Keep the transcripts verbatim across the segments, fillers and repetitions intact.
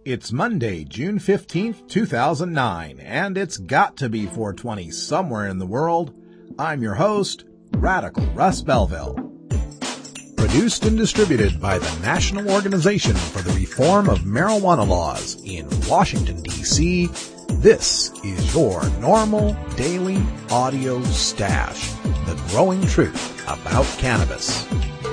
It's Monday, June fifteenth, two thousand nine, and it's got to be four twenty somewhere in the world. I'm your host, Radical Russ Belville. Produced and distributed by the National Organization for the Reform of Marijuana Laws in Washington, D C, this is your normal daily audio stash, the growing truth about cannabis.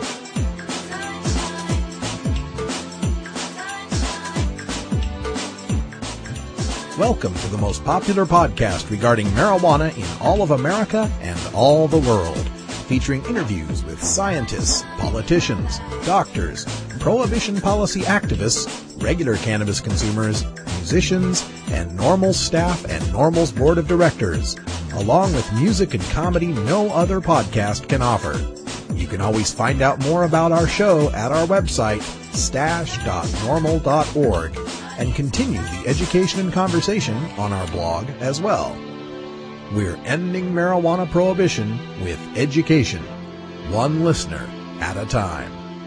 Welcome to the most popular podcast regarding marijuana in all of America and all the world, featuring interviews with scientists, politicians, doctors, prohibition policy activists, regular cannabis consumers, musicians, and NORML staff and NORML's board of directors, along with music and comedy no other podcast can offer. You can always find out more about our show at our website, stash dot normal dot org, and continue the education and conversation on our blog as well. We're ending marijuana prohibition with education, one listener at a time.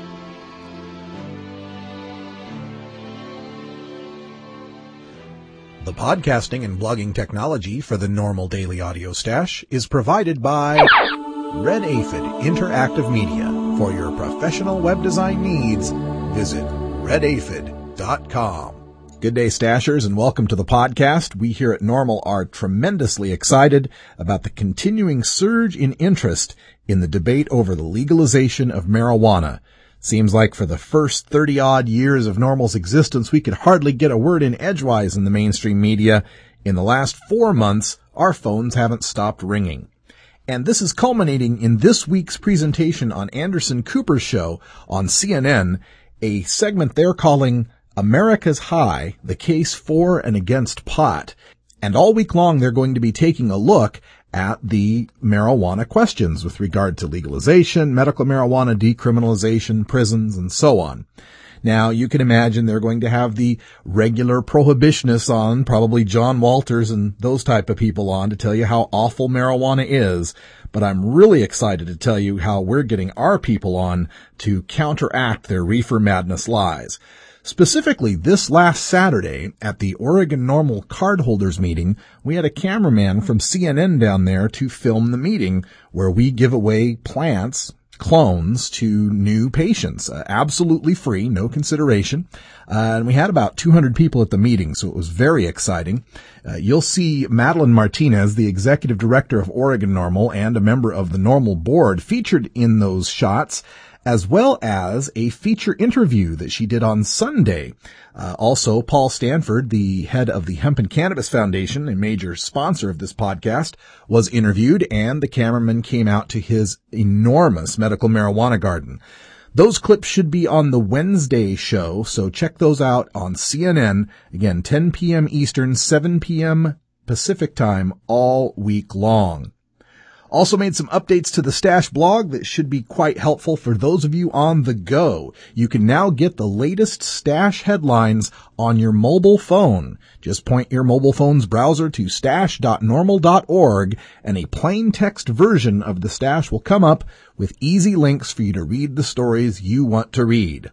The podcasting and blogging technology for the NORML Daily Audio Stash is provided by Red Aphid Interactive Media. For your professional web design needs, visit red aphid dot com. Good day, Stashers, and welcome to the podcast. We here at NORML are tremendously excited about the continuing surge in interest in the debate over the legalization of marijuana. Seems like for the first thirty-odd years of NORML's existence, we could hardly get a word in edgewise in the mainstream media. In the last four months, our phones haven't stopped ringing. And this is culminating in this week's presentation on Anderson Cooper's show on C N N, a segment they're calling America's High, the case for and against pot. And all week long, they're going to be taking a look at the marijuana questions with regard to legalization, medical marijuana, decriminalization, prisons, and so on. Now, you can imagine they're going to have the regular prohibitionists on, probably John Walters and those type of people on, to tell you how awful marijuana is. But I'm really excited to tell you how we're getting our people on to counteract their reefer madness lies. Specifically, this last Saturday at the Oregon NORML cardholders meeting, we had a cameraman from C N N down there to film the meeting where we give away plants, clones, to new patients, uh, absolutely free, no consideration. Uh, and we had about two hundred people at the meeting, so it was very exciting. Uh, you'll see Madeline Martinez, the executive director of Oregon NORML and a member of the NORML board, featured in those shots, as well as a feature interview that she did on Sunday. Uh, also, Paul Stanford, the head of the Hemp and Cannabis Foundation, a major sponsor of this podcast, was interviewed, and the cameraman came out to his enormous medical marijuana garden. Those clips should be on the Wednesday show, so check those out on C N N. Again, ten p.m. Eastern, seven p.m. Pacific time, all week long. Also made some updates to the Stash blog that should be quite helpful for those of you on the go. You can now get the latest Stash headlines on your mobile phone. Just point your mobile phone's browser to stash dot normal dot org, and a plain text version of the Stash will come up with easy links for you to read the stories you want to read.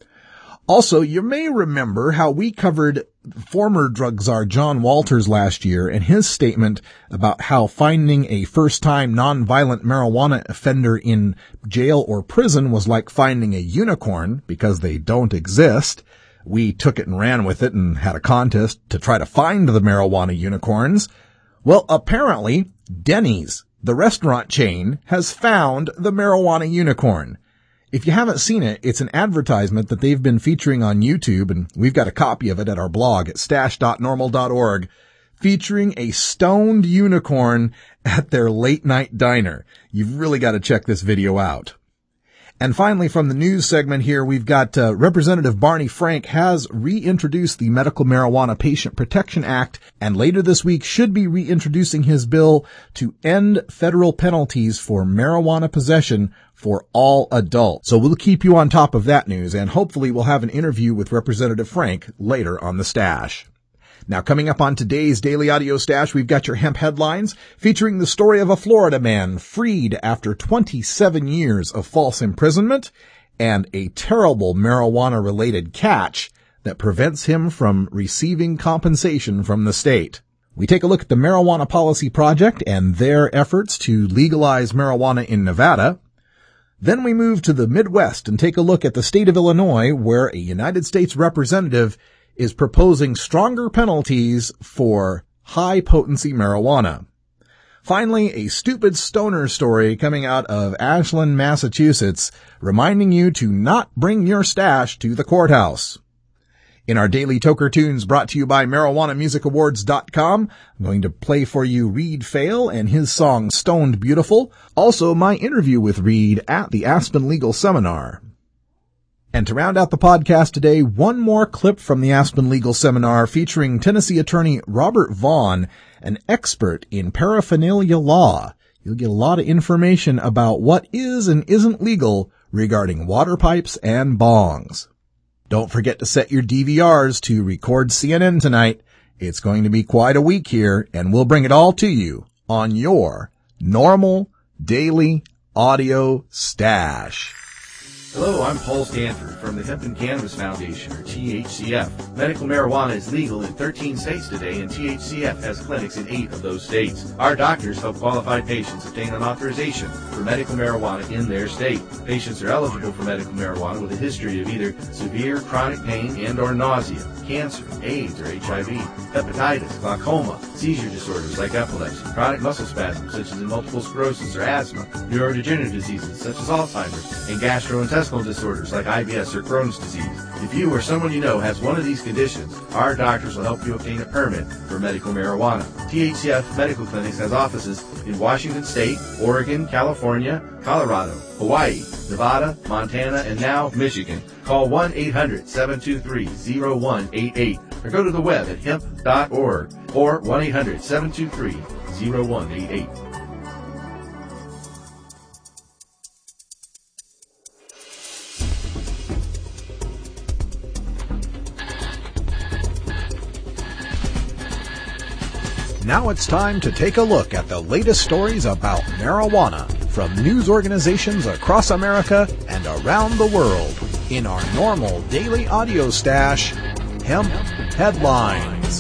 Also, you may remember how we covered former drug czar John Walters last year and his statement about how finding a first-time nonviolent marijuana offender in jail or prison was like finding a unicorn because they don't exist. We took it and ran with it and had a contest to try to find the marijuana unicorns. Well, apparently, Denny's, the restaurant chain, has found the marijuana unicorn. If you haven't seen it, it's an advertisement that they've been featuring on YouTube, and we've got a copy of it at our blog at stash dot normal dot org, featuring a stoned unicorn at their late-night diner. You've really got to check this video out. And finally, from the news segment here, we've got uh, Representative Barney Frank has reintroduced the Medical Marijuana Patient Protection Act, and later this week should be reintroducing his bill to end federal penalties for marijuana possession for all adults. So we'll keep you on top of that news, and hopefully we'll have an interview with Representative Frank later on the Stash. Now, coming up on today's Daily Audio Stash, we've got your hemp headlines featuring the story of a Florida man freed after twenty-seven years of false imprisonment and a terrible marijuana-related catch that prevents him from receiving compensation from the state. We take a look at the Marijuana Policy Project and their efforts to legalize marijuana in Nevada. Then we move to the Midwest and take a look at the state of Illinois, where a United States representative is proposing stronger penalties for high-potency marijuana. Finally, a stupid stoner story coming out of Ashland, Massachusetts, reminding you to not bring your stash to the courthouse. In our daily Toker Tunes brought to you by marijuana music awards dot com, I'm going to play for you Reed Fail and his song Stoned Beautiful. Also, my interview with Reed at the Aspen Legal Seminar. And to round out the podcast today, one more clip from the Aspen Legal Seminar featuring Tennessee attorney Robert Vaughn, an expert in paraphernalia law. You'll get a lot of information about what is and isn't legal regarding water pipes and bongs. Don't forget to set your D V Rs to record C N N tonight. It's going to be quite a week here, and we'll bring it all to you on your normal daily audio stash. Hello, I'm Paul Stanford from the Hemp and Cannabis Foundation, or T H C F. Medical marijuana is legal in thirteen states today, and T H C F has clinics in eight of those states. Our doctors help qualified patients obtain an authorization for medical marijuana in their state. Patients are eligible for medical marijuana with a history of either severe chronic pain and or nausea, cancer, AIDS or H I V, hepatitis, glaucoma, seizure disorders like epilepsy, chronic muscle spasms such as in multiple sclerosis or asthma, neurodegenerative diseases such as Alzheimer's, and gastrointestinal disorders like I B S or Crohn's disease. If you or someone you know has one of these conditions, our doctors will help you obtain a permit for medical marijuana. T H C F Medical Clinics has offices in Washington State, Oregon, California, Colorado, Hawaii, Nevada, Montana, and now Michigan. Call one eight hundred seven two three zero one eight eight or go to the web at hemp dot org or one eight hundred seven two three zero one eight eight. Now it's time to take a look at the latest stories about marijuana from news organizations across America and around the world in our normal daily audio stash, Hemp Headlines.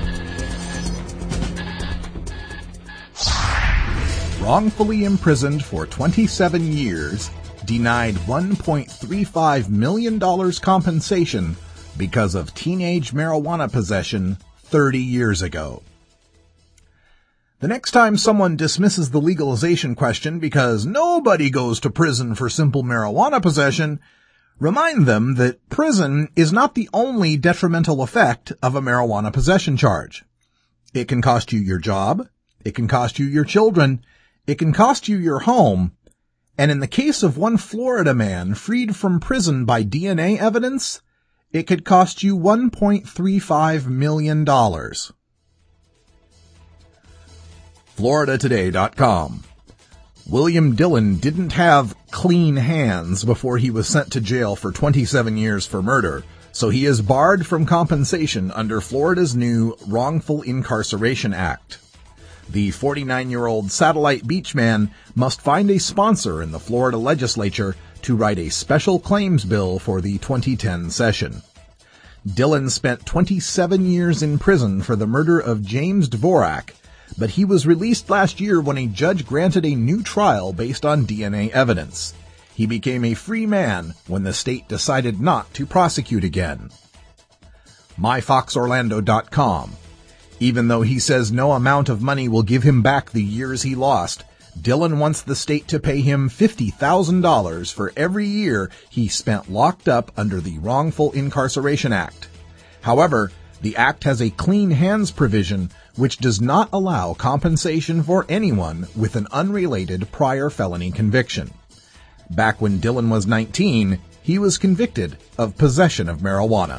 Wrongfully imprisoned for twenty-seven years, denied one point three five million dollars compensation because of teenage marijuana possession thirty years ago. The next time someone dismisses the legalization question because nobody goes to prison for simple marijuana possession, remind them that prison is not the only detrimental effect of a marijuana possession charge. It can cost you your job, it can cost you your children, it can cost you your home, and in the case of one Florida man freed from prison by D N A evidence, it could cost you one point three five million dollars. Florida Today dot com. William Dillon didn't have clean hands before he was sent to jail for twenty-seven years for murder, so he is barred from compensation under Florida's new Wrongful Incarceration Act. The forty-nine-year-old satellite beach man must find a sponsor in the Florida legislature to write a special claims bill for the twenty ten session. Dillon spent twenty-seven years in prison for the murder of James Dvorak, but he was released last year when a judge granted a new trial based on D N A evidence. He became a free man when the state decided not to prosecute again. my fox orlando dot com. Even though he says no amount of money will give him back the years he lost, Dillon wants the state to pay him fifty thousand dollars for every year he spent locked up under the Wrongful Incarceration Act. However, the act has a clean hands provision which does not allow compensation for anyone with an unrelated prior felony conviction. Back when Dillon was nineteen, he was convicted of possession of marijuana.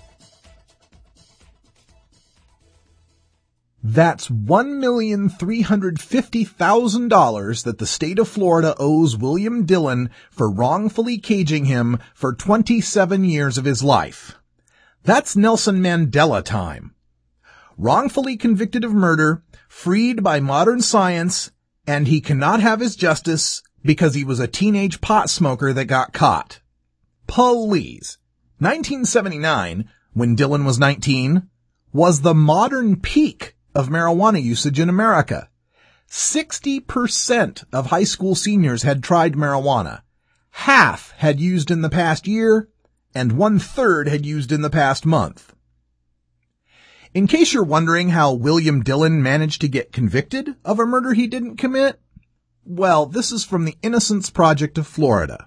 That's one million three hundred fifty thousand dollars that the state of Florida owes William Dillon for wrongfully caging him for twenty-seven years of his life. That's Nelson Mandela time. Wrongfully convicted of murder, freed by modern science, and he cannot have his justice because he was a teenage pot smoker that got caught. Please. nineteen seventy-nine, when Dillon was nineteen, was the modern peak of marijuana usage in America. sixty percent of high school seniors had tried marijuana. Half had used in the past year, and one-third had used in the past month. In case you're wondering how William Dillon managed to get convicted of a murder he didn't commit, well, this is from the Innocence Project of Florida.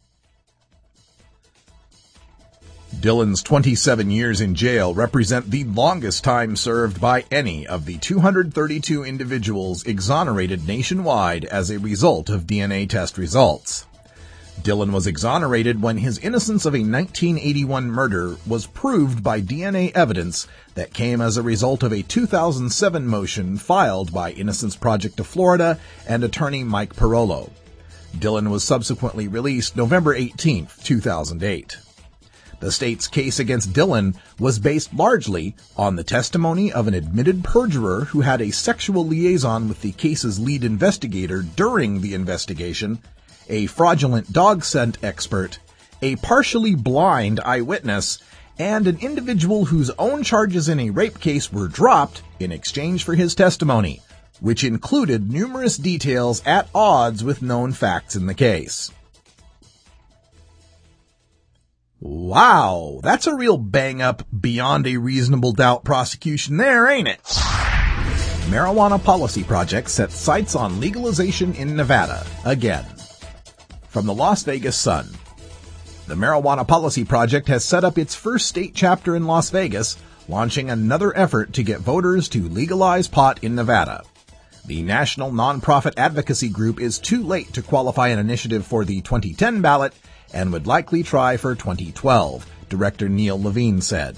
Dillon's twenty-seven years in jail represent the longest time served by any of the two hundred thirty-two individuals exonerated nationwide as a result of D N A test results. Dillon was exonerated when his innocence of a nineteen eighty-one murder was proved by D N A evidence that came as a result of a two thousand seven motion filed by Innocence Project of Florida and attorney Mike Parolo. Dillon was subsequently released November eighteenth, two thousand eight. The state's case against Dillon was based largely on the testimony of an admitted perjurer who had a sexual liaison with the case's lead investigator during the investigation, a fraudulent dog scent expert, a partially blind eyewitness, and an individual whose own charges in a rape case were dropped in exchange for his testimony, which included numerous details at odds with known facts in the case. Wow, that's a real bang-up, beyond a reasonable doubt prosecution there, ain't it? Marijuana Policy Project sets sights on legalization in Nevada, again. From the Las Vegas Sun. The Marijuana Policy Project has set up its first state chapter in Las Vegas, launching another effort to get voters to legalize pot in Nevada. The national nonprofit advocacy group is too late to qualify an initiative for the twenty ten ballot and would likely try for twenty twelve, Director Neil Levine said.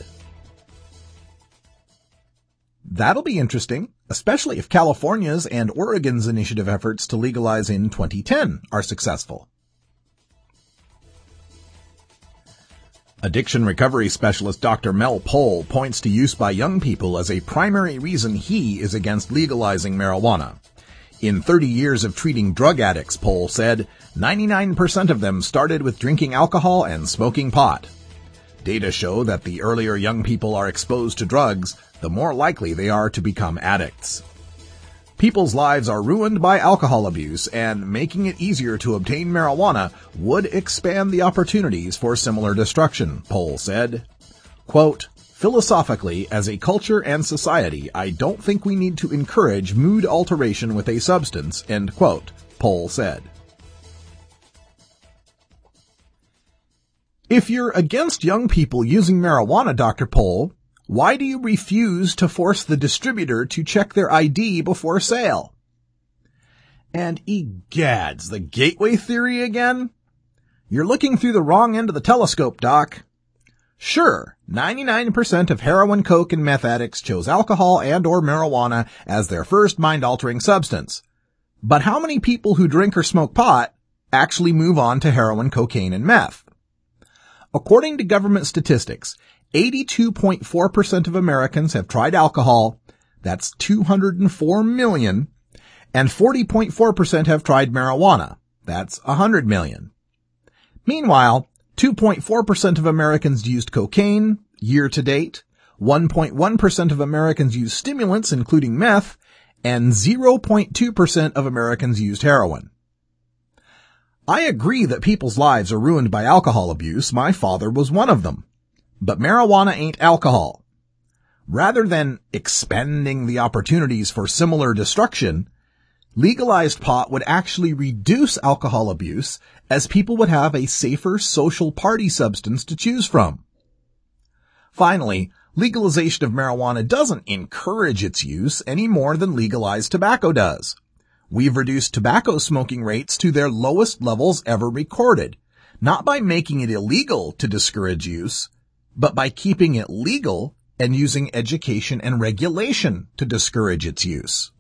That'll be interesting, especially if California's and Oregon's initiative efforts to legalize in twenty ten are successful. Addiction recovery specialist Doctor Mel Pohl points to use by young people as a primary reason he is against legalizing marijuana. In thirty years of treating drug addicts, Pohl said, ninety-nine percent of them started with drinking alcohol and smoking pot. Data show that the earlier young people are exposed to drugs, the more likely they are to become addicts. People's lives are ruined by alcohol abuse, and making it easier to obtain marijuana would expand the opportunities for similar destruction, Pohl said. Quote, philosophically, as a culture and society, I don't think we need to encourage mood alteration with a substance, end quote, Pohl said. If you're against young people using marijuana, Doctor Pohl, why do you refuse to force the distributor to check their I D before sale? And egads, the gateway theory again? You're looking through the wrong end of the telescope, Doc. Sure, ninety-nine percent of heroin, coke, and meth addicts chose alcohol and or marijuana as their first mind-altering substance. But how many people who drink or smoke pot actually move on to heroin, cocaine, and meth? According to government statistics, eighty-two point four percent of Americans have tried alcohol, that's two hundred four million, and forty point four percent have tried marijuana, that's one hundred million. Meanwhile, two point four percent of Americans used cocaine year to date, one point one percent of Americans used stimulants, including meth, and zero point two percent of Americans used heroin. I agree that people's lives are ruined by alcohol abuse. My father was one of them. But marijuana ain't alcohol. Rather than expanding the opportunities for similar destruction, legalized pot would actually reduce alcohol abuse, as people would have a safer social party substance to choose from. Finally, legalization of marijuana doesn't encourage its use any more than legalized tobacco does. We've reduced tobacco smoking rates to their lowest levels ever recorded, not by making it illegal to discourage use, but by keeping it legal and using education and regulation to discourage its use.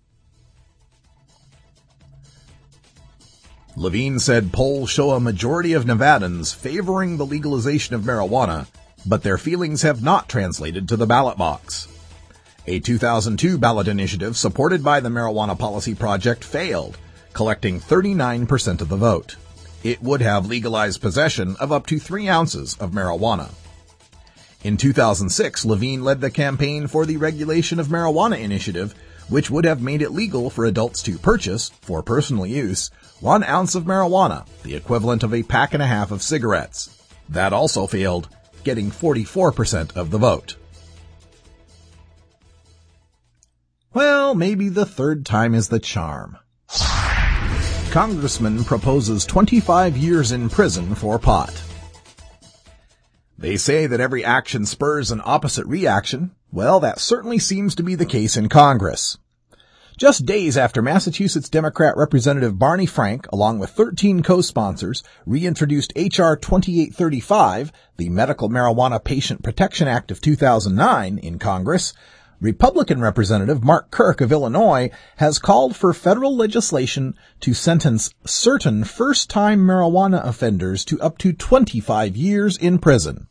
Levine said polls show a majority of Nevadans favoring the legalization of marijuana, but their feelings have not translated to the ballot box. A two thousand two ballot initiative supported by the Marijuana Policy Project failed, collecting thirty-nine percent of the vote. It would have legalized possession of up to three ounces of marijuana. In two thousand six, Levine led the campaign for the Regulation of Marijuana initiative, which would have made it legal for adults to purchase, for personal use, one ounce of marijuana, the equivalent of a pack and a half of cigarettes. That also failed, getting forty-four percent of the vote. Well, maybe the third time is the charm. Congressman proposes twenty-five years in prison for pot. They say that every action spurs an opposite reaction. Well, that certainly seems to be the case in Congress. Just days after Massachusetts Democrat Representative Barney Frank, along with thirteen co-sponsors, reintroduced H R twenty-eight thirty-five, the Medical Marijuana Patient Protection Act of two thousand nine, in Congress, Republican Representative Mark Kirk of Illinois has called for federal legislation to sentence certain first-time marijuana offenders to up to twenty-five years in prison.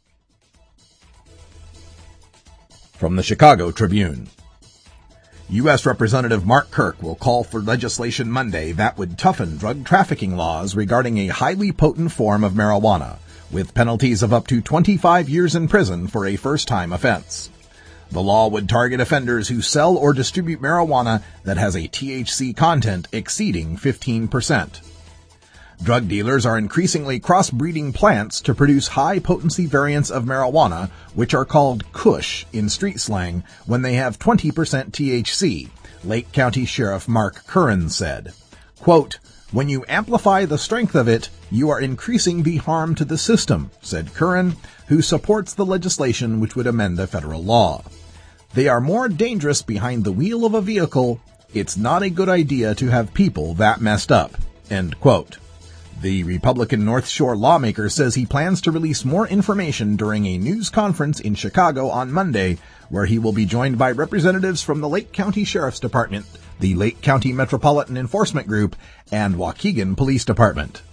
From the Chicago Tribune. U S Representative Mark Kirk will call for legislation Monday that would toughen drug trafficking laws regarding a highly potent form of marijuana, with penalties of up to twenty-five years in prison for a first-time offense. The law would target offenders who sell or distribute marijuana that has a T H C content exceeding fifteen percent. Drug dealers are increasingly crossbreeding plants to produce high-potency variants of marijuana, which are called Kush in street slang, when they have twenty percent T H C, Lake County Sheriff Mark Curran said. Quote, "When you amplify the strength of it, you are increasing the harm to the system," said Curran, who supports the legislation which would amend the federal law. "They are more dangerous behind the wheel of a vehicle. It's not a good idea to have people that messed up." End quote. The Republican North Shore lawmaker says he plans to release more information during a news conference in Chicago on Monday, where he will be joined by representatives from the Lake County Sheriff's Department, the Lake County Metropolitan Enforcement Group, and Waukegan Police Department.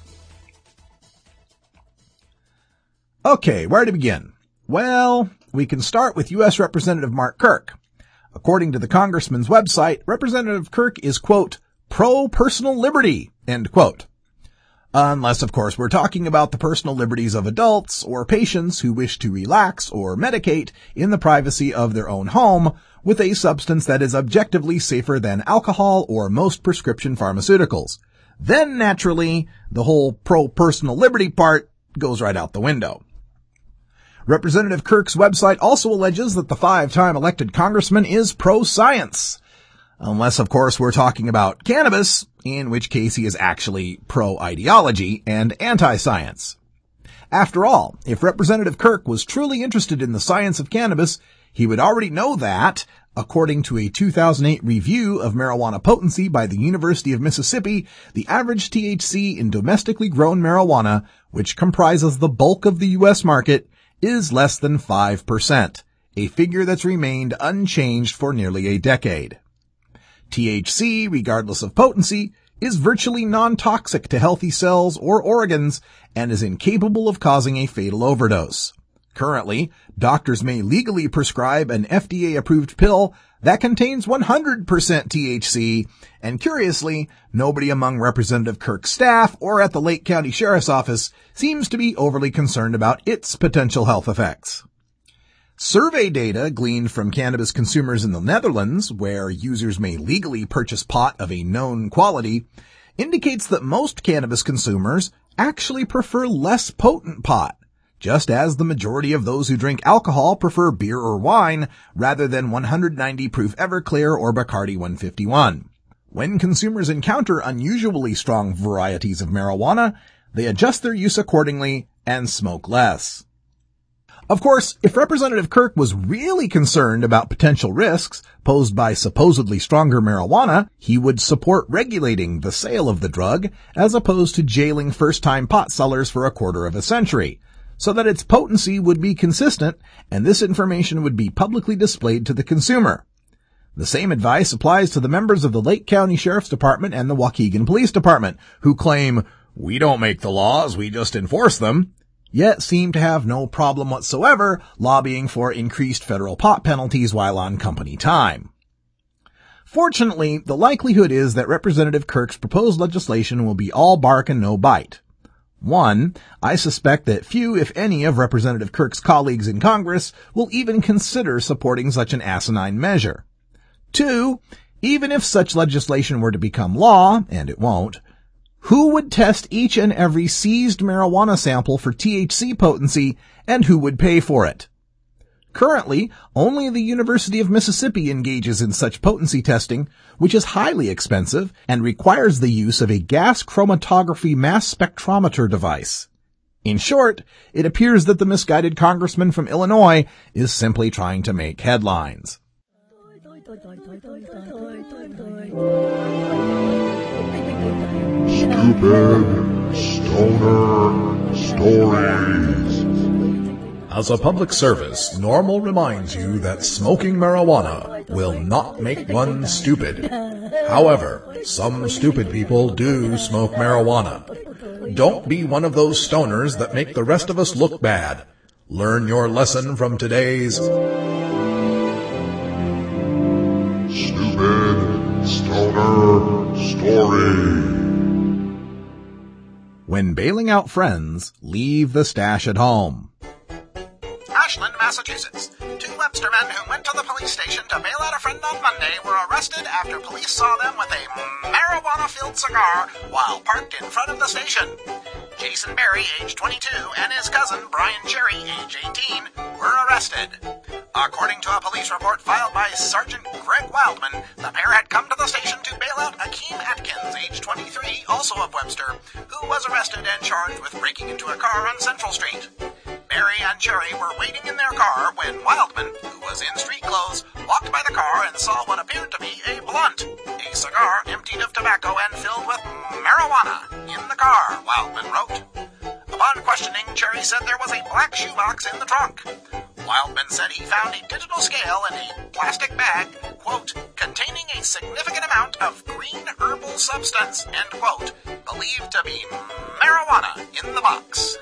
Okay, where to begin? Well, we can start with U S Representative Mark Kirk. According to the congressman's website, Representative Kirk is, quote, pro-personal liberty, end quote. Unless, of course, we're talking about the personal liberties of adults or patients who wish to relax or medicate in the privacy of their own home with a substance that is objectively safer than alcohol or most prescription pharmaceuticals. Then, naturally, the whole pro-personal liberty part goes right out the window. Representative Kirk's website also alleges that the five-time elected congressman is pro-science. Unless, of course, we're talking about cannabis, in which case he is actually pro-ideology and anti-science. After all, if Representative Kirk was truly interested in the science of cannabis, he would already know that, according to a two thousand eight review of marijuana potency by the University of Mississippi, the average T H C in domestically grown marijuana, which comprises the bulk of the U S market, is less than five percent, a figure that's remained unchanged for nearly a decade. T H C, regardless of potency, is virtually non-toxic to healthy cells or organs and is incapable of causing a fatal overdose. Currently, doctors may legally prescribe an F D A-approved pill that contains one hundred percent T H C, and curiously, nobody among Representative Kirk's staff or at the Lake County Sheriff's Office seems to be overly concerned about its potential health effects. Survey data gleaned from cannabis consumers in the Netherlands, where users may legally purchase pot of a known quality, indicates that most cannabis consumers actually prefer less potent pot, just as the majority of those who drink alcohol prefer beer or wine rather than one hundred ninety proof Everclear or Bacardi one fifty-one. When consumers encounter unusually strong varieties of marijuana, they adjust their use accordingly and smoke less. Of course, if Representative Kirk was really concerned about potential risks posed by supposedly stronger marijuana, he would support regulating the sale of the drug as opposed to jailing first-time pot sellers for a quarter of a century, so that its potency would be consistent and this information would be publicly displayed to the consumer. The same advice applies to the members of the Lake County Sheriff's Department and the Waukegan Police Department, who claim, "We don't make the laws, we just enforce them," yet seem to have no problem whatsoever lobbying for increased federal pot penalties while on company time. Fortunately, the likelihood is that Representative Kirk's proposed legislation will be all bark and no bite. One, I suspect that few, if any, of Representative Kirk's colleagues in Congress will even consider supporting such an asinine measure. Two, even if such legislation were to become law, and it won't, who would test each and every seized marijuana sample for T H C potency, and who would pay for it? Currently, only the University of Mississippi engages in such potency testing, which is highly expensive and requires the use of a gas chromatography mass spectrometer device. In short, it appears that the misguided congressman from Illinois is simply trying to make headlines. Stupid Stoner Stories. As a public service, Normal reminds you that smoking marijuana will not make one stupid. However, some stupid people do smoke marijuana. Don't be one of those stoners that make the rest of us look bad. Learn your lesson from today's Stupid Stoner Story. When bailing out friends, leave the stash at home. Ashland, Massachusetts. Two Webster men who went to the police station to bail out a friend on Monday were arrested after police saw them with a marijuana-filled cigar while parked in front of the station. Jason Berry, age twenty-two, and his cousin, Brian Cherry, age eighteen, were arrested. According to a police report filed by Sergeant Greg Wildman, the pair had come to the station to bail out Akeem Atkins, age twenty-three, also of Webster, who was arrested and charged with breaking into a car on Central Street. Berry and Cherry were waiting in their car when Wildman, who was in street clothes, walked by the car and saw what appeared to be a blunt, a cigar emptied of tobacco and filled with marijuana, in the car, Wildman wrote. Upon questioning, Cherry said there was a black shoebox in the trunk. Wildman said he found a digital scale in a plastic bag, quote, containing a significant amount of green herbal substance, end quote, believed to be marijuana in the box.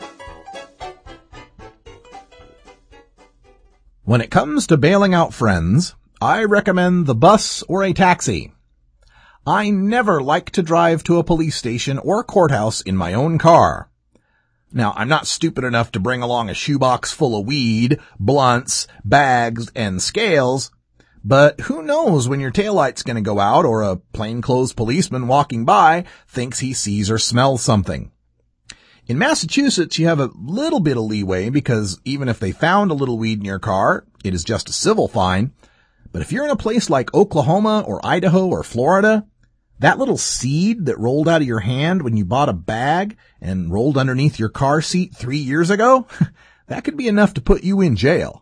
When it comes to bailing out friends, I recommend the bus or a taxi. I never like to drive to a police station or courthouse in my own car. Now, I'm not stupid enough to bring along a shoebox full of weed, blunts, bags, and scales, but who knows when your taillight's gonna go out or a plainclothes policeman walking by thinks he sees or smells something. In Massachusetts, you have a little bit of leeway because even if they found a little weed in your car, it is just a civil fine. But if you're in a place like Oklahoma or Idaho or Florida, that little seed that rolled out of your hand when you bought a bag and rolled underneath your car seat three years ago, that could be enough to put you in jail.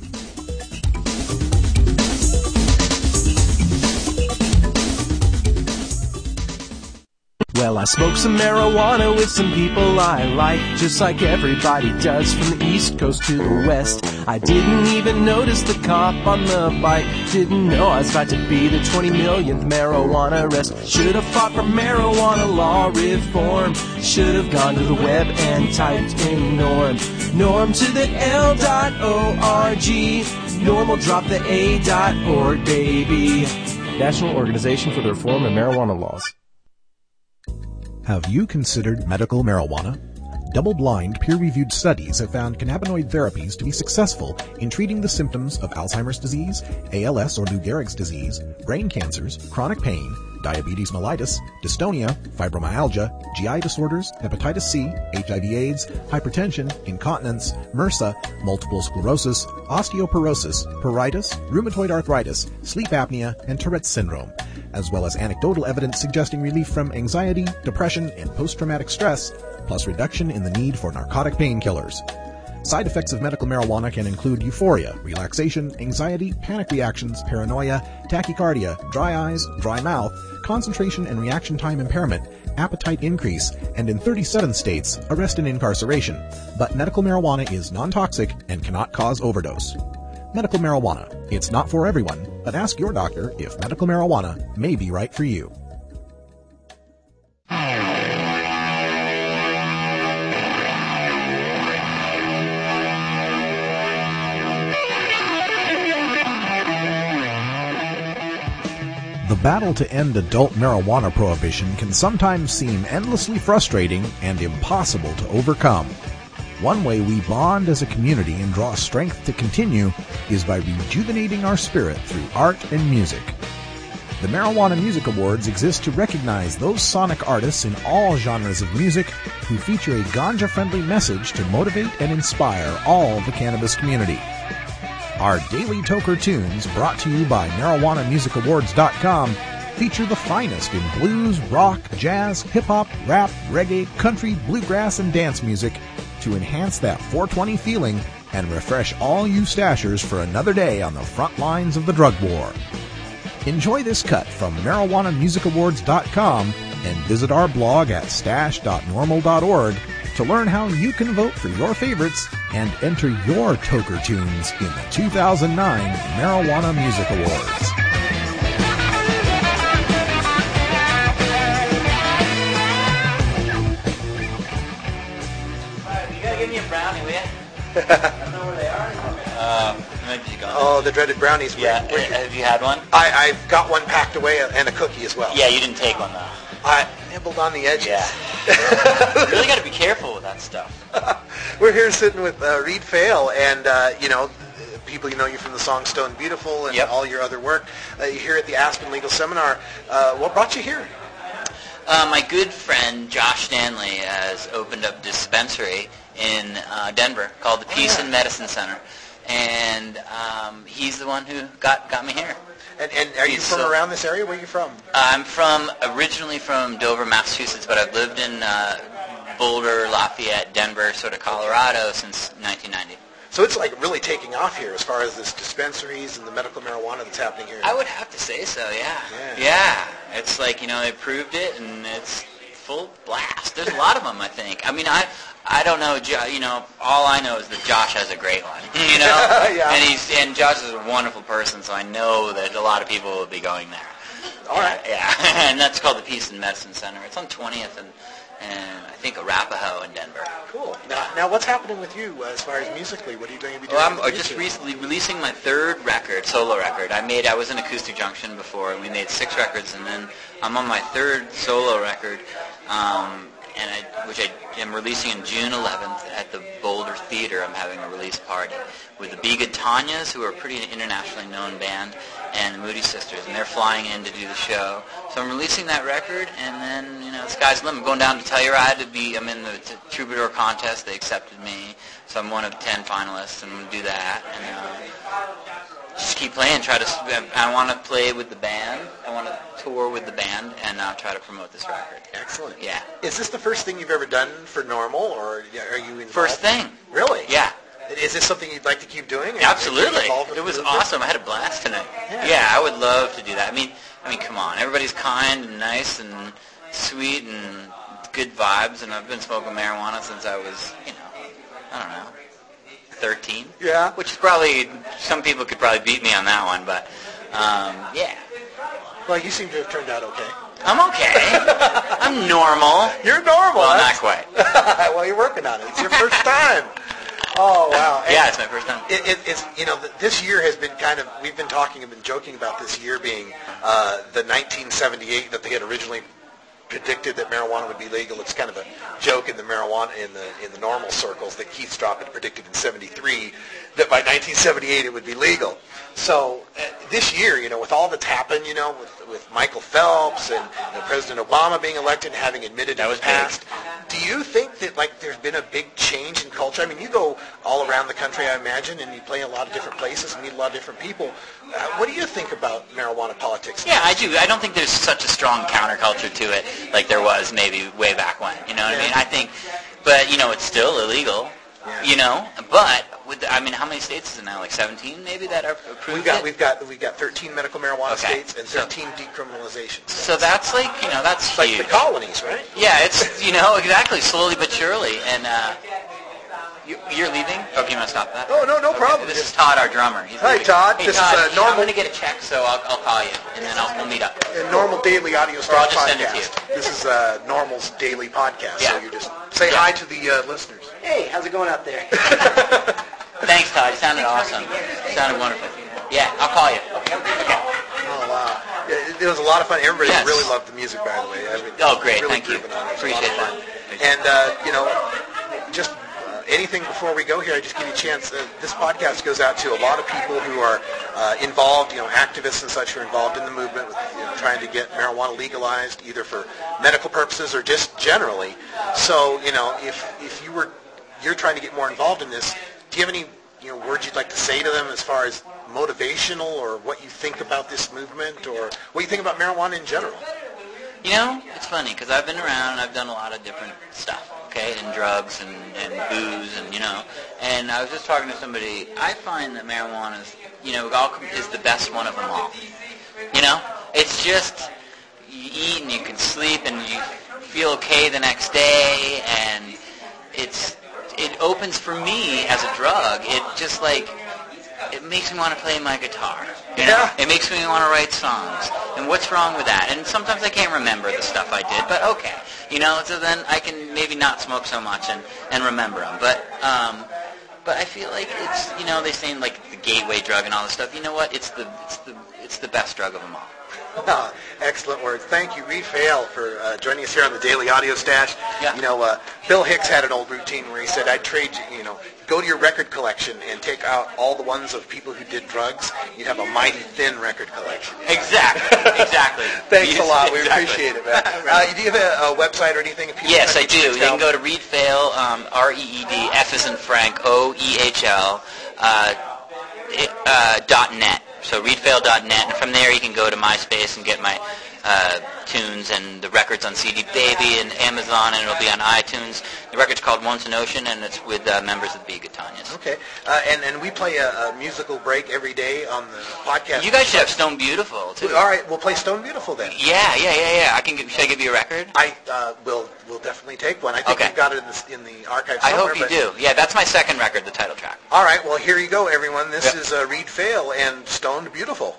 Well, I smoked some marijuana with some people I like, just like everybody does from the East Coast to the West. I didn't even notice the cop on the bike, didn't know I was about to be the twenty millionth marijuana arrest. Should have fought for marijuana law reform, should have gone to the web and typed in norm. Norm to the L dot O R G, normal drop the A dot org, baby. National Organization for the Reform of Marijuana Laws. Have you considered medical marijuana? Double-blind, peer-reviewed studies have found cannabinoid therapies to be successful in treating the symptoms of Alzheimer's disease, A L S or Lou Gehrig's disease, brain cancers, chronic pain, diabetes mellitus, dystonia, fibromyalgia, G I disorders, hepatitis C, H I V AIDS, hypertension, incontinence, MRSA, multiple sclerosis, osteoporosis, pruritus, rheumatoid arthritis, sleep apnea, and Tourette's syndrome, as well as anecdotal evidence suggesting relief from anxiety, depression, and post-traumatic stress, plus reduction in the need for narcotic painkillers. Side effects of medical marijuana can include euphoria, relaxation, anxiety, panic reactions, paranoia, tachycardia, dry eyes, dry mouth, concentration and reaction time impairment, appetite increase, and in thirty-seven states, arrest and incarceration. But medical marijuana is non-toxic and cannot cause overdose. Medical marijuana. It's not for everyone, but ask your doctor if medical marijuana may be right for you. The battle to end adult marijuana prohibition can sometimes seem endlessly frustrating and impossible to overcome. One way we bond as a community and draw strength to continue is by rejuvenating our spirit through art and music. The Marijuana Music Awards exist to recognize those sonic artists in all genres of music who feature a ganja-friendly message to motivate and inspire all the cannabis community. Our daily Toker Tunes, brought to you by marijuana music awards dot com, feature the finest in blues, rock, jazz, hip-hop, rap, reggae, country, bluegrass, and dance music to enhance that four twenty feeling and refresh all you stashers for another day on the front lines of the drug war. Enjoy this cut from marijuana music awards dot com and visit our blog at stash dot normal dot org to learn how you can vote for your favorites and enter your Toker Tunes in the two thousand nine Marijuana Music Awards. You gotta give me a brownie, will you? I don't know where they are. Um, maybe you got Oh, the dreaded brownies. Yeah, Where- where- have you had one? I, I've got one packed away and a cookie as well. Yeah, you didn't take one though. I nibbled on the edges. Yeah. You really got to be careful with that stuff. We're here sitting with uh, Reed Fail, and uh, you know, people you know you from the song Stone Beautiful and Yep. all your other work. Uh, you're here at the Aspen Legal Seminar. Uh, what brought you here? Uh, my good friend Josh Stanley has opened up a dispensary in uh, Denver called the Peace yeah. and Medicine Center, and um, he's the one who got got me here. And, and are you He's, from uh, around this area? Where are you from? I'm from originally from Dover, Massachusetts, but I've lived in uh, Boulder, Lafayette, Denver, sort of Colorado since nineteen ninety. So it's like really taking off here as far as this dispensaries and the medical marijuana that's happening here. I would have to say so, yeah. Yeah. Yeah. It's like, you know, they proved it, and it's full blast. There's a lot of them, I think. I mean, I I don't know, Jo- you know, all I know is that Josh has a great one, you know? Yeah. And he's and Josh is a wonderful person, so I know that a lot of people will be going there. All right. Yeah. And that's called the Peace and Medicine Center. It's on twentieth and, and I think Arapahoe in Denver. Cool. Now, now what's happening with you uh, as far as musically? What are you going to be doing? Well, I'm with uh, the just music? recently releasing my third record, solo record. I made, I was in Acoustic Junction before, and we made six records, and then I'm on my third solo record, um, and I, which I am releasing in June eleventh at the Boulder Theater. I'm having a release party with the Be Good Tanyas, who are a pretty internationally known band, and the Moody Sisters, and they're flying in to do the show. So I'm releasing that record, and then, you know, the sky's the limit. I'm going down to Telluride to be, I'm in the t- Troubadour contest. They accepted me, so I'm one of ten finalists, and I'm going to do that, and uh, just keep playing, try to, I want to play with the band, I want to tour with the band, and uh, try to promote this record. Excellent. Yeah. Is this the first thing you've ever done for Normal, or are you involved? First thing. Really? Yeah. Is this something you'd like to keep doing? And- Absolutely. and involved with It was the movement? awesome. I had a blast tonight. Yeah. Yeah, I would love to do that. I mean, I mean, come on. Everybody's kind and nice and sweet and good vibes, and I've been smoking marijuana since I was, you know, I don't know, thirteen. Yeah. Which is probably, some people could probably beat me on that one, but, um, yeah. Well, you seem to have turned out okay. I'm okay. I'm normal. You're normal. Well, not That's- quite. Well, you're working on it. It's your first time. Oh, wow. And Yeah, it's my first time. It, it, it's, you know, th- this year has been kind of, we've been talking and been joking about this year being uh, the nineteen seventy-eight that they had originally predicted that marijuana would be legal. It's kind of a joke in the marijuana, in the in the normal circles that Keith Stroup had predicted in seventy-three that by nineteen seventy-eight it would be legal. So uh, this year, you know, with all that's happened, you know, with, with Michael Phelps and you know, President Obama being elected and having admitted That in was the past, do you think that, like, there's been a big change in culture? I mean, you go all around the country, I imagine, and you play in a lot of different places and meet a lot of different people. Uh, what do you think about marijuana politics? Yeah, I do. I don't think there's such a strong counterculture to it like there was maybe way back when. You know what Yeah. I mean? I think, but, you know, it's still illegal. Yeah. You know, but with the, I mean, how many states is it now? Like seventeen, maybe, that are approved. We've got it? we've got we've got thirteen medical marijuana Okay. states and So- thirteen decriminalizations. So that's like, you know, that's It's like huge. the colonies, right? Yeah, it's, you know, exactly, slowly but surely. And uh, you, you're leaving? Okay, you want to stop that? Oh, no, no Okay, problem. This is Todd, our drummer. He's Hi, leaving. Todd. Hey, This is, Todd, uh, you know, normal- I'm going to get a check, so I'll, I'll call you, and then I'll, we'll meet up. A normal daily audio Or style I'll just send it to podcast. This is uh, Normal's daily podcast. So Yeah. you just say Yeah. hi to the uh, listeners. Hey, how's it going out there? Thanks, Todd. You sounded awesome. You sounded wonderful. Yeah, I'll call you. Okay. Oh wow! Yeah, it was a lot of fun. Everybody Yes. really loved the music, by the way. I mean, Oh, great. really Thank you. grooving on it. It was a Appreciate lot of fun. that. And, uh, you know, just uh, anything before we go here, I just give you a chance. Uh, this podcast goes out to a lot of people who are uh, involved, you know, activists and such who are involved in the movement, with, you know, trying to get marijuana legalized, either for medical purposes or just generally. So, you know, if if you were you're trying to get more involved in this, do you have any you know words you'd like to say to them as far as motivational, or what you think about this movement, or what you think about marijuana in general? You know, it's funny because I've been around and I've done a lot of different stuff, okay, and drugs and, and booze and, you know, and I was just talking to somebody. I find that marijuana is, you know, all, is the best one of them all. You know, it's just, you eat and you can sleep and you feel okay the next day, and it's, it opens for me as a drug. It just like, it makes me want to play my guitar. You know? Yeah. It makes me want to write songs. And what's wrong with that? And sometimes I can't remember the stuff I did, but okay. You know, so then I can maybe not smoke so much and, and remember them. But um, but I feel like it's, you know, they say like the gateway drug and all this stuff. You know what? It's the it's the it's the best drug of them all. Ah, excellent words. Thank you, Reed Fail, for uh, joining us here on the Daily Audio Stash. Yeah. You know, uh, Bill Hicks had an old routine where he said, I'd trade you, you know, go to your record collection and take out all the ones of people who did drugs. You'd have a mighty thin record collection. Exactly. Exactly. Thanks You- a lot. We exactly. appreciate it, man. Uh, do you have a, a website or anything? If people Yes, I want to do. check You can out? go to Reed Fail, um, R E E D, F as in Frank, O E H L, uh, it, uh, dot net. So reedfail dot net, and from there you can go to MySpace and get my uh, tunes and the records on C D Baby and Amazon, and it'll be on iTunes. The record's called Once an Ocean, and it's with uh, members of the Bigatanias. Okay. Uh, and, and we play a, a musical break every day on the podcast. You guys should have Stone Beautiful, too. All right, we'll play Stone Beautiful then. Yeah, yeah, yeah, yeah. I can. Give, should I give you a record? I uh, will will definitely take one. I think Okay. we've got it in the, in the archive I somewhere. hope you but- do. Yeah, that's my second record, the title track. All right, well, here you go, everyone. This Yep. is uh, Reed Fail and Stoned Beautiful.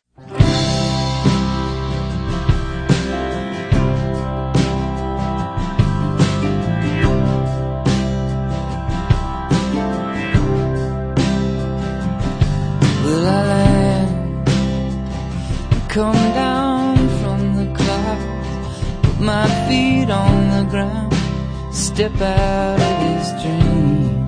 Will I land and come down from the clouds, put my feet on the ground, step out of this dream?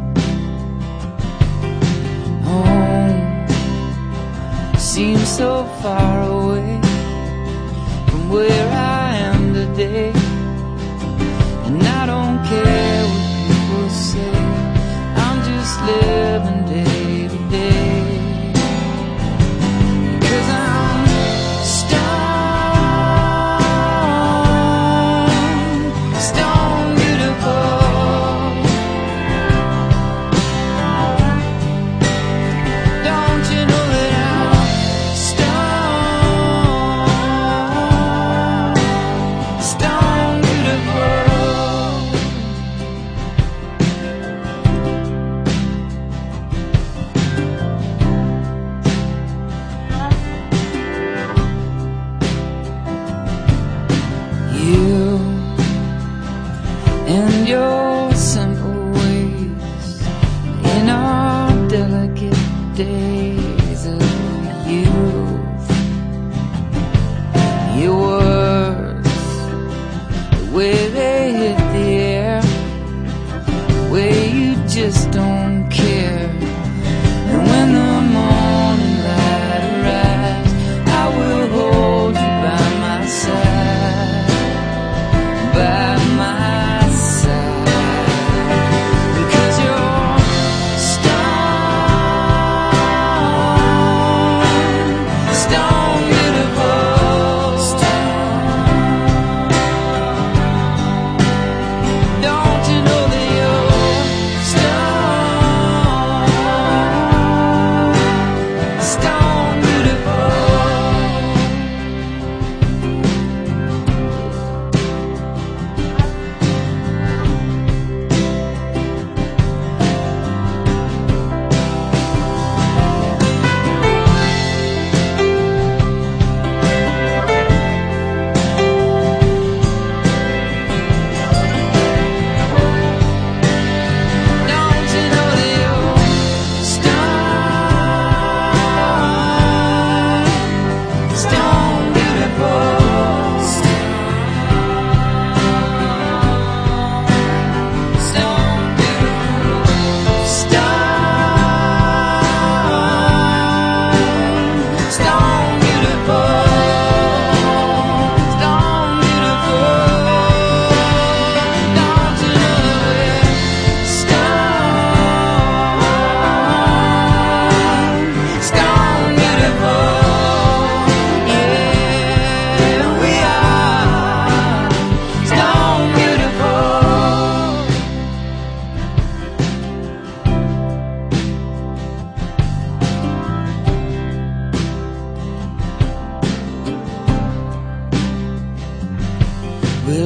Home seems so far away from where I am today, and I don't care what people say, I'm just living day to day. Cause I'm stoned, stone beautiful. Don't you know that I'm stoned?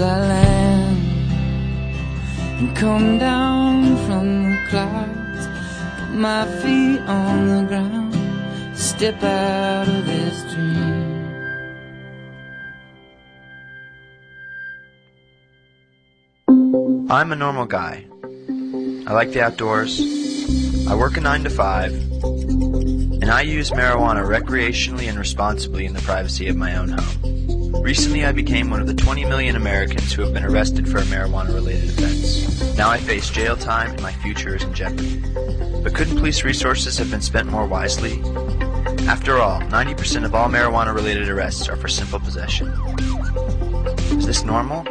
will I land and come down from the clouds, put my feet on the ground, step out of this dream. I'm a normal guy. I like the outdoors. I work a nine to five, and I use marijuana recreationally and responsibly in the privacy of my own home. Recently, I became one of the twenty million Americans who have been arrested for a marijuana-related offense. Now I face jail time and my future is in jeopardy. But couldn't police resources have been spent more wisely? After all, ninety percent of all marijuana-related arrests are for simple possession. Is this normal?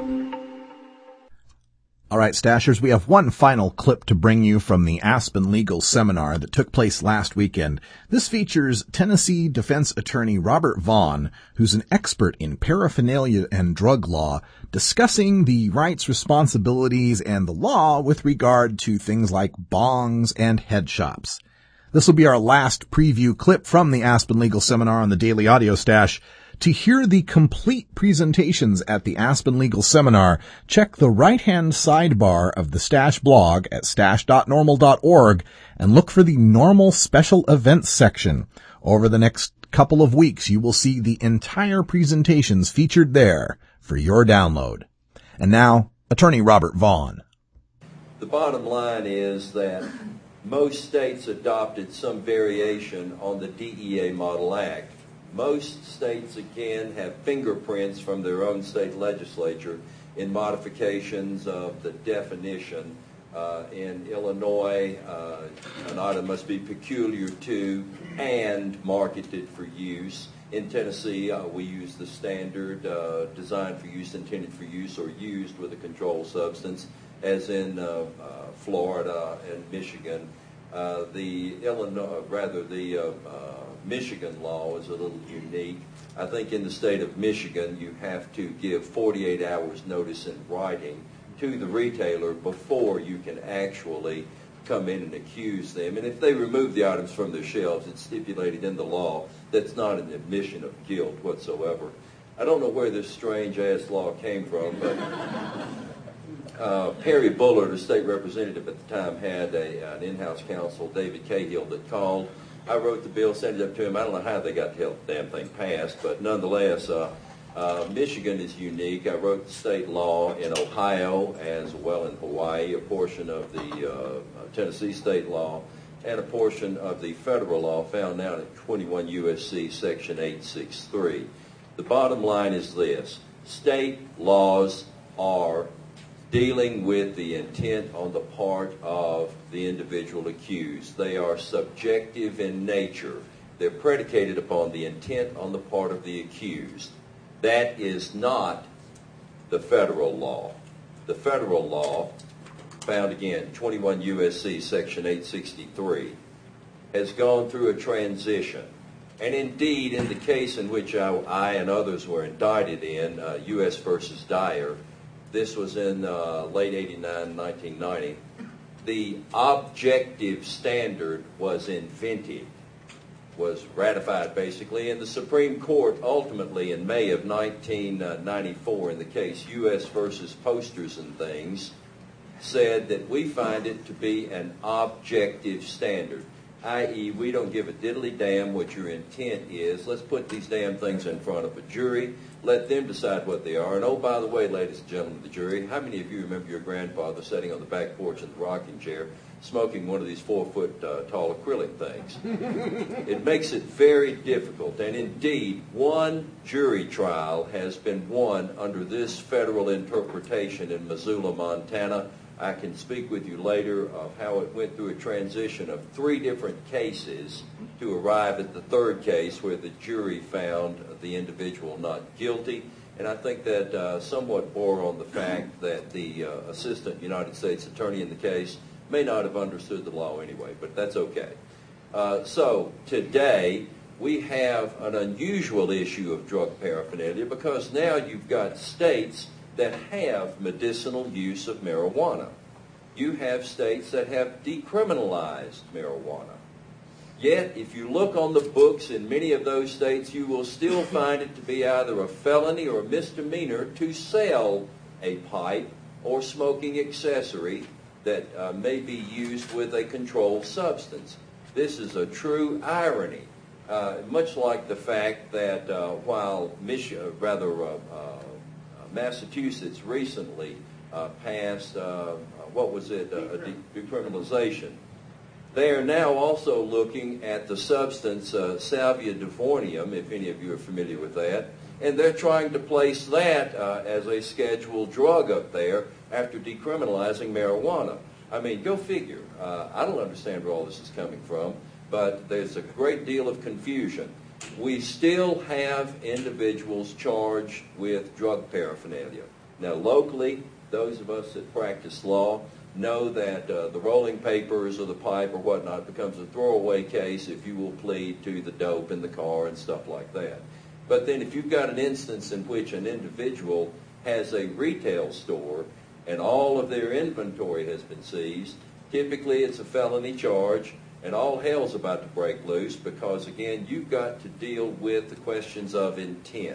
All right, Stashers, we have one final clip to bring you from the Aspen Legal Seminar that took place last weekend. This features Tennessee defense attorney Robert Vaughn, who's an expert in paraphernalia and drug law, discussing the rights, responsibilities, and the law with regard to things like bongs and head shops. This will be our last preview clip from the Aspen Legal Seminar on the Daily Audio Stash. To hear the complete presentations at the Aspen Legal Seminar, check the right-hand sidebar of the Stash blog at stash dot normal dot org and look for the Normal Special Events section. Over the next couple of weeks, you will see the entire presentations featured there for your download. And now, Attorney Robert Vaughn. The bottom line is that most states adopted some variation on the D E A Model Act. Most states, again, have fingerprints from their own state legislature in modifications of the definition. Uh, in Illinois, uh, an item must be peculiar to and marketed for use. In Tennessee, uh, we use the standard uh, designed for use, intended for use, or used with a controlled substance, as in uh, uh, Florida and Michigan. Uh, the Illinois, rather the uh, uh, Michigan law is a little unique. I think in the state of Michigan, you have to give forty-eight hours notice in writing to the retailer before you can actually come in and accuse them. And if they remove the items from their shelves, it's stipulated in the law that's not an admission of guilt whatsoever. I don't know where this strange-ass law came from, but uh, Perry Bullard, a state representative at the time, had a, an in-house counsel, David Cahill, that called. I wrote the bill, sent it up to him. I don't know how they got the damn thing passed, but nonetheless, uh, uh, Michigan is unique. I wrote the state law in Ohio as well in Hawaii, a portion of the uh, Tennessee state law, and a portion of the federal law found now in twenty-one U S C section eight sixty-three. The bottom line is this. State laws are dealing with the intent on the part of the individual accused. They are subjective in nature. They're predicated upon the intent on the part of the accused. That is not the federal law. The federal law, found again, twenty-one U S C section eight sixty-three, has gone through a transition. And indeed, in the case in which I, I and others were indicted in, uh, U S versus Dyer, this was in uh, late eighty-nine, nineteen ninety, the objective standard was invented, was ratified basically, and the Supreme Court ultimately in May of nineteen ninety-four in the case U S versus Posters and Things said that we find it to be an objective standard, that is we don't give a diddly damn what your intent is. Let's put these damn things in front of a jury. Let them decide what they are. And oh, by the way, ladies and gentlemen of the jury, how many of you remember your grandfather sitting on the back porch in the rocking chair smoking one of these four-foot uh, tall acrylic things? It makes it very difficult. And indeed, one jury trial has been won under this federal interpretation in Missoula, Montana. I can speak with you later of how it went through a transition of three different cases to arrive at the third case where the jury found the individual not guilty. And I think that uh, somewhat bore on the fact that the uh, assistant United States attorney in the case may not have understood the law anyway, but that's okay. Uh, so today we have an unusual issue of drug paraphernalia because now you've got states that have medicinal use of marijuana. You have states that have decriminalized marijuana. Yet, if you look on the books in many of those states, you will still find it to be either a felony or a misdemeanor to sell a pipe or smoking accessory that uh, may be used with a controlled substance. This is a true irony, uh, much like the fact that uh, while Mich- uh, rather uh, uh, Massachusetts recently uh, passed, uh, what was it, uh, de- decriminalization, they are now also looking at the substance uh, salvia divonium, if any of you are familiar with that, and they're trying to place that uh, as a scheduled drug up there after decriminalizing marijuana. I mean, go figure. Uh, I don't understand where all this is coming from, but there's a great deal of confusion. We still have individuals charged with drug paraphernalia. Now, locally, those of us that practice law know that uh, the rolling papers or the pipe or whatnot becomes a throwaway case if you will plead to the dope in the car and stuff like that. But then if you've got an instance in which an individual has a retail store and all of their inventory has been seized, typically it's a felony charge, and all hell's about to break loose because, again, you've got to deal with the questions of intent.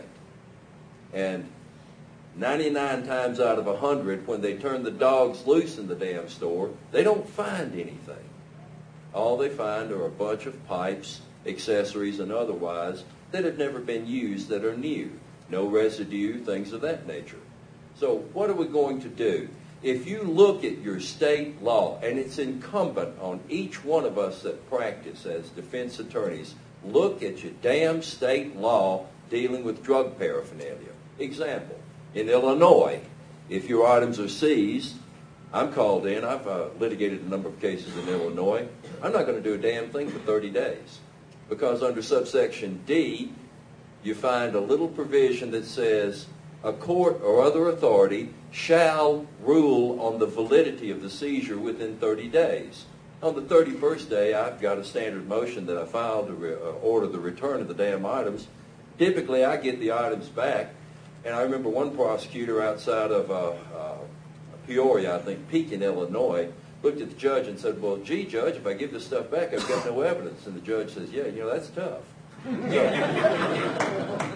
And ninety-nine times out of one hundred, when they turn the dogs loose in the damn store, they don't find anything. All they find are a bunch of pipes, accessories, and otherwise that have never been used that are new. No residue, things of that nature. So what are we going to do? If you look at your state law, and it's incumbent on each one of us that practice as defense attorneys, look at your damn state law dealing with drug paraphernalia. Example, in Illinois, if your items are seized, I'm called in, I've uh, litigated a number of cases in Illinois, I'm not going to do a damn thing for thirty days. Because under subsection D, you find a little provision that says, a court or other authority shall rule on the validity of the seizure within thirty days. On the thirty-first day, I've got a standard motion that I filed to re- uh, order the return of the damn items. Typically, I get the items back, and I remember one prosecutor outside of uh, uh, Peoria, I think, Pekin, Illinois, looked at the judge and said, well, gee, Judge, if I give this stuff back, I've got no evidence. And the judge says, yeah, you know, that's tough. So,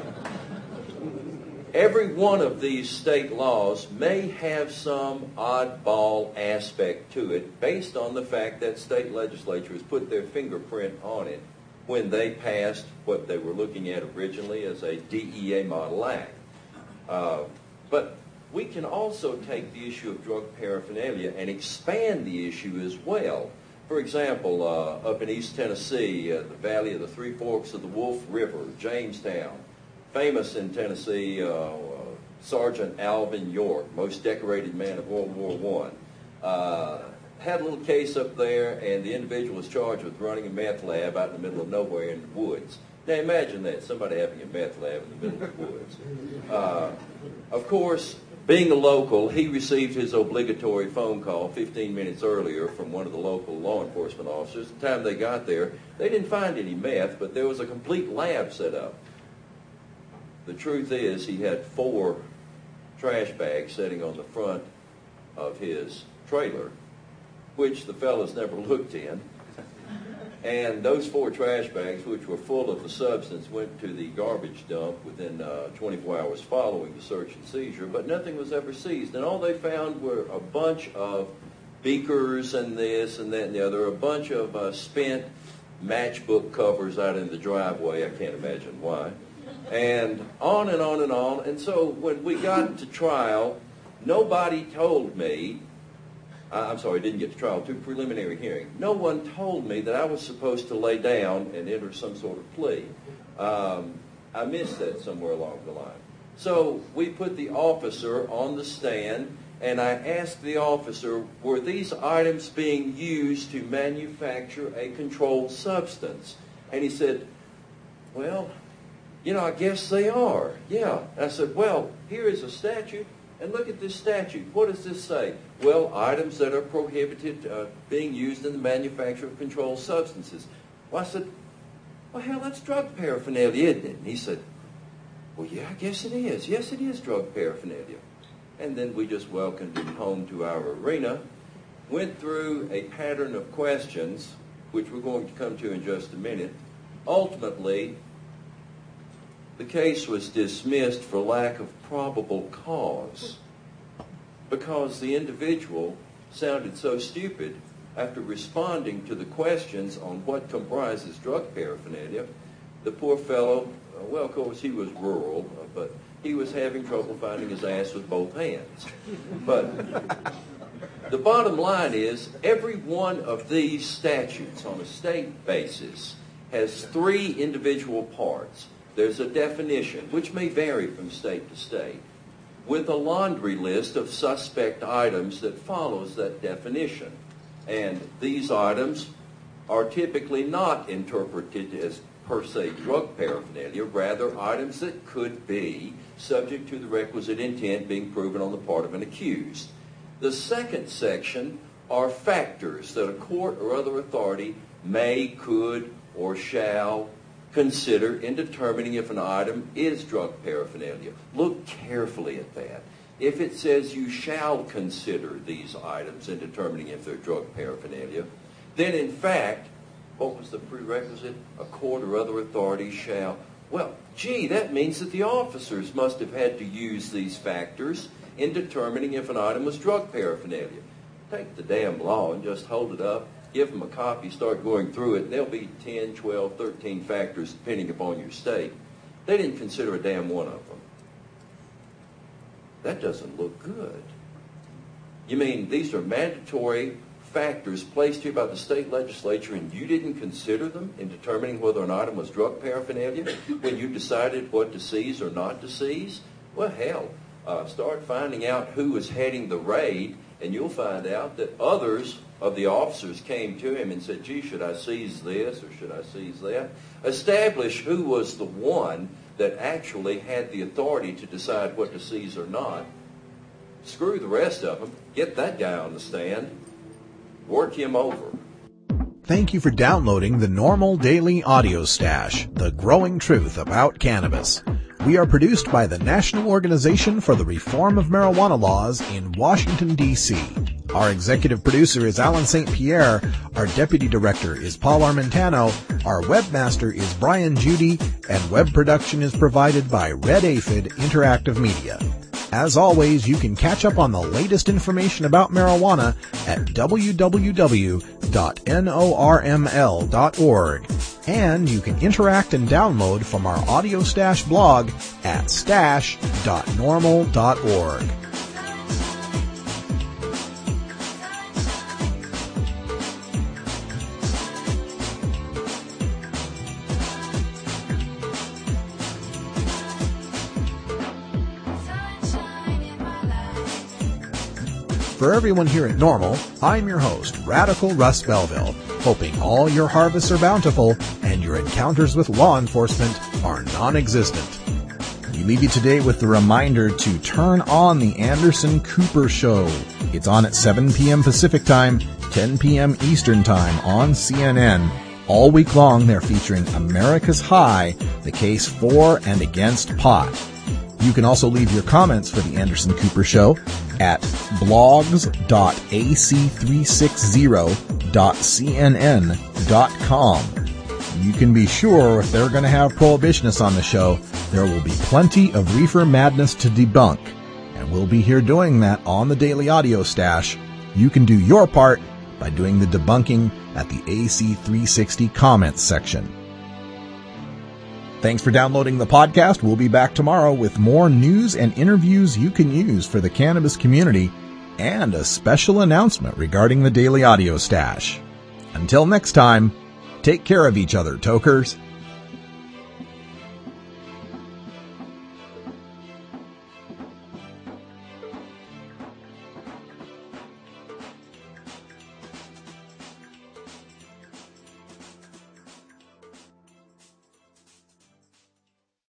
every one of these state laws may have some oddball aspect to it based on the fact that state legislatures put their fingerprint on it when they passed what they were looking at originally as a D E A model act. Uh, but we can also take the issue of drug paraphernalia and expand the issue as well. For example, uh, up in East Tennessee, uh, the valley of the Three Forks of the Wolf River, Jamestown, famous in Tennessee, uh, uh, Sergeant Alvin York, most decorated man of World War One, uh, had a little case up there, and the individual was charged with running a meth lab out in the middle of nowhere in the woods. Now imagine that, somebody having a meth lab in the middle of the woods. Uh, of course, being a local, he received his obligatory phone call fifteen minutes earlier from one of the local law enforcement officers. The time they got there, they didn't find any meth, but there was a complete lab set up. The truth is, he had four trash bags sitting on the front of his trailer, which the fellas never looked in. And those four trash bags, which were full of the substance, went to the garbage dump within uh, twenty-four hours following the search and seizure, but nothing was ever seized. And all they found were a bunch of beakers and this and that and the other, a bunch of uh, spent matchbook covers out in the driveway. I can't imagine why. And on and on and on. And so when we got to trial, nobody told me, I'm sorry, didn't get to trial, to preliminary hearing. No one told me that I was supposed to lay down and enter some sort of plea. Um, I missed that somewhere along the line. So we put the officer on the stand, and I asked the officer, were these items being used to manufacture a controlled substance? And he said, well, you know, I guess they are. Yeah. And I said, well, here is a statute. And look at this statute. What does this say? Well, items that are prohibited uh, being used in the manufacture of controlled substances. Well, I said, well, hell, that's drug paraphernalia, isn't it? And he said, well, yeah, I guess it is. Yes, it is drug paraphernalia. And then we just welcomed him home to our arena, went through a pattern of questions, which we're going to come to in just a minute. Ultimately, the case was dismissed for lack of probable cause. because the individual sounded so stupid after responding to the questions on what comprises drug paraphernalia. The poor fellow, uh, well, of course, he was rural, uh, but he was having trouble finding his ass with both hands. But the bottom line is, every one of these statutes on a state basis has three individual parts. There's a definition, which may vary from state to state, with a laundry list of suspect items that follows that definition. And these items are typically not interpreted as per se drug paraphernalia, rather items that could be subject to the requisite intent being proven on the part of an accused. The second section are factors that a court or other authority may, could, or shall consider in determining if an item is drug paraphernalia. Look carefully at that. If it says you shall consider these items in determining if they're drug paraphernalia, then in fact, what was the prerequisite? A court or other authority shall. Well, gee, that means that the officers must have had to use these factors in determining if an item was drug paraphernalia. Take the damn law and just hold it up, give them a copy, start going through it, and there'll be ten, twelve, thirteen factors depending upon your state. They didn't consider a damn one of them. That doesn't look good. You mean these are mandatory factors placed here by the state legislature and you didn't consider them in determining whether an item was drug paraphernalia when you decided what to seize or not to seize? Well, hell, uh, start finding out who was heading the raid, and you'll find out that others of the officers came to him and said, gee, should I seize this or should I seize that? Establish who was the one that actually had the authority to decide what to seize or not. Screw the rest of them. Get that guy on the stand. Work him over. Thank you for downloading the Normal Daily Audio Stash, the growing truth about cannabis. We are produced by the National Organization for the Reform of Marijuana Laws in Washington, D C Our executive producer is Alan Saint Pierre. Our deputy director is Paul Armentano. Our webmaster is Brian Judy. And web production is provided by Red Aphid Interactive Media. As always, you can catch up on the latest information about marijuana at w w w dot norml dot org. And you can interact and download from our Audio Stash blog at stash dot normal dot org. For everyone here at Normal, I'm your host, Radical Russ Belville, hoping all your harvests are bountiful and your encounters with law enforcement are non-existent. We leave you today with the reminder to turn on the Anderson Cooper Show. It's on at seven p.m. Pacific Time, ten p.m. Eastern Time on C N N. All week long, they're featuring America's High, the case for and against pot. You can also leave your comments for the Anderson Cooper Show at blogs dot a c three sixty dot c n n dot com. You can be sure if they're going to have prohibitionists on the show, there will be plenty of reefer madness to debunk. And we'll be here doing that on the Daily Audio Stash. You can do your part by doing the debunking at the A C three sixty comments section. Thanks for downloading the podcast. We'll be back tomorrow with more news and interviews you can use for the cannabis community and a special announcement regarding the Daily Audio Stash. Until next time, take care of each other, tokers.